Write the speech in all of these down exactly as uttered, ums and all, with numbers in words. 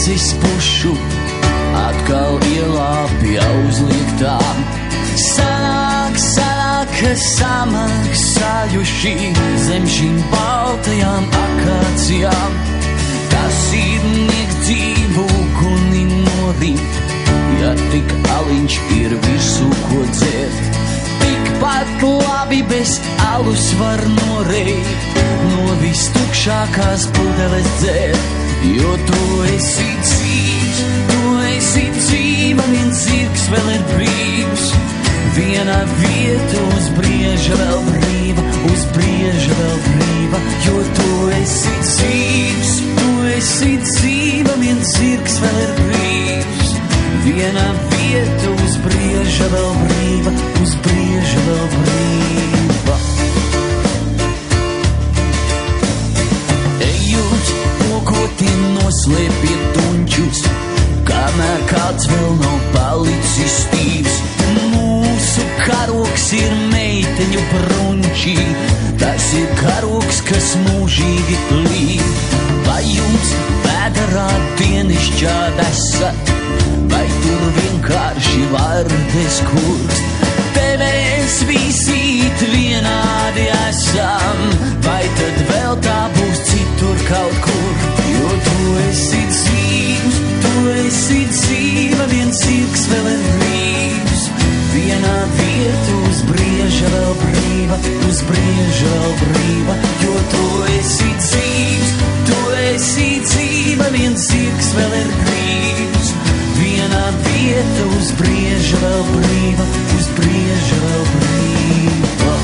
debesis pušu, atkal ielāpja uzliktām. Sanāk, sanāk, ka samaksājuši zem šīm baltajām akācijām. Tas ir niek dzīvu guni norīt, ja tik aliņš ir visu, ko dzert. Tikpat labi bez alus var noreit, no vistukšākās pudeles dzert. Jo tu esi dzīvs, tu esi dzīva, viens zirgs vēl ir brīvs. Viena vieta uz brieža vēl brīva, uz brieža vēl brīva. Jo tu esi dzīvs, tu esi dzīva, viens zirgs vēl ir brīvs. Viena vieta uz brieža vēl brīva, uz brieža vēl brīva. Ejot, okotiem noslēpiet tuņķus, kamēr kāds vēl nav palicis stīvs. Mūsu karoks ir meiteņu brunčī, tas ir karoks, kas mūžīgi plīd. Vai jums vēdarā dienišķā desat, vai tur vienkārši vardes kurst? Te mēs visīt vienādi esam, vai tad vēl tā būs citur kaut kur? Jo tu esi dzīvs, tu esi dzīva, viens zirgs vēl ir brīvs. Vienā vieta uz brieža vēl brīva, uz brieža vēl brīva. Jo tu esi dzīvs, tu esi dzīva, viens zirgs vēl ir brīvs. Vienā vieta uz brieža vēl brīva, uz brieža vēl brīva.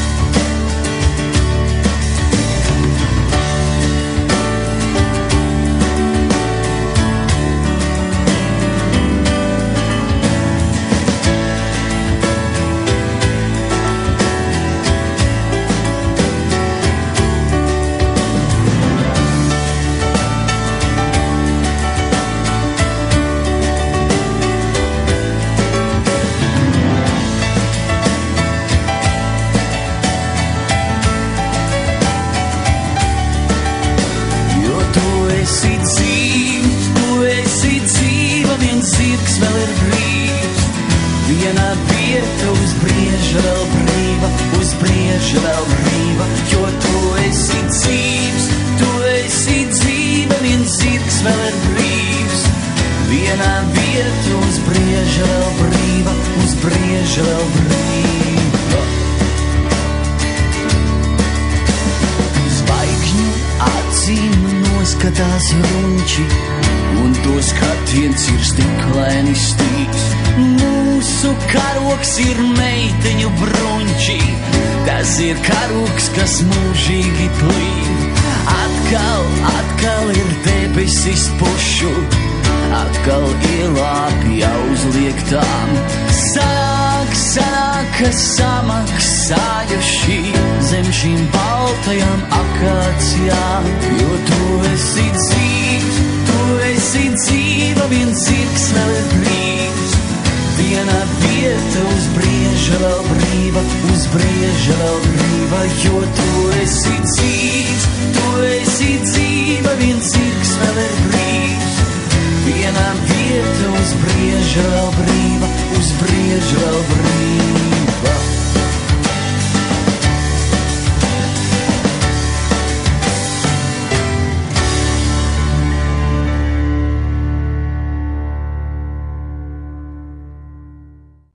Skatās runči, un to skatiens ir stiklaini stīvs. Mūsu karoks ir meiteņu brunči, tas ir karoks, kas mūžīgi plīd. Atkal, atkal ir debesis pušu, atkal ielāpja uzliektām. Sanāk, sanāk, ka samaksājuši zem šīm baltajām akācijām. Jo tu esi dzīvs, tu esi dzīva, viens zirgs vēl ir brīvs. Viena vieta uz brieža vēl brīva, uz brieža vēl brīva. Jo tu esi dzīvs, tu esi dzīva, viens zirgs vēl ir brīvs. Viena vieta uz brieža vēl brīva, uz brieža vēl brīva.